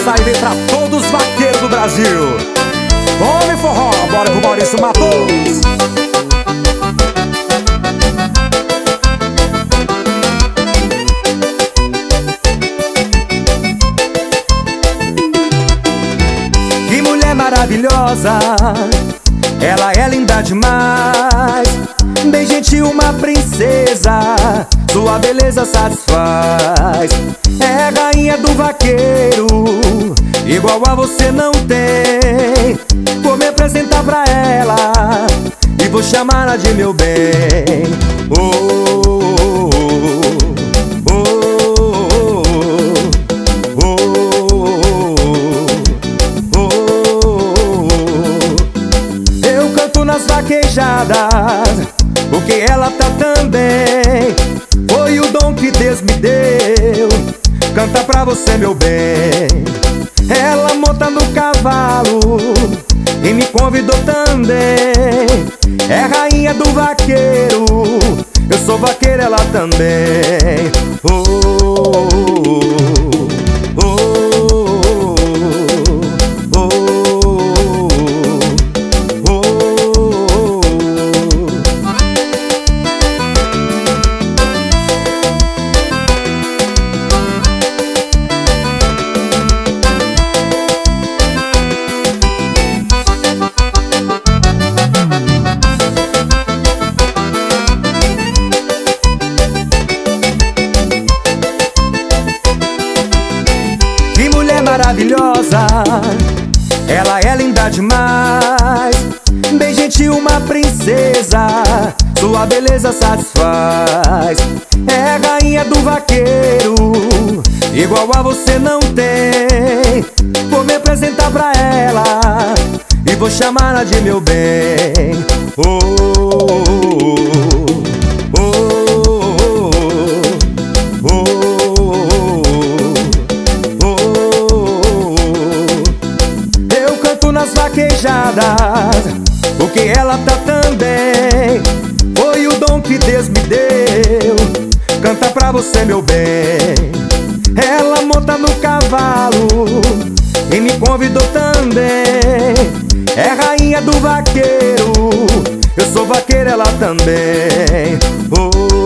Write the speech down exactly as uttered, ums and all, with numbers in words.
essa aí vem pra todos os vaqueiros do Brasil. Homem forró, bora com o Maurício Matos. Que mulher maravilhosa, ela é linda demais. Bem gentil, uma princesa, sua beleza satisfaz. É rainha do vaqueiro, igual a você não tem. Vou me apresentar pra ela e vou chamá-la de meu bem. Oh, oh, oh, oh, oh, oh, oh. Eu canto nas vaquejadas porque ela tá também. Foi o dom que Deus me deu, canta pra você, meu bem. Ela monta no cavalo e me convidou também. É rainha do vaqueiro, eu sou vaqueiro, ela também. Oh, oh, oh, oh, oh, oh, oh. Maravilhosa, ela é linda demais. Bem gentil, uma princesa, sua beleza satisfaz. É rainha do vaqueiro, igual a você não tem. Vou me apresentar pra ela e vou chamá-la de meu bem. Oh, oh, oh, oh, oh, oh. Nas vaquejadas, porque ela tá também. Foi o dom que Deus me deu, canta pra você, meu bem. Ela monta no cavalo e me convidou também. É rainha do vaqueiro, eu sou vaqueiro, ela também. Oh,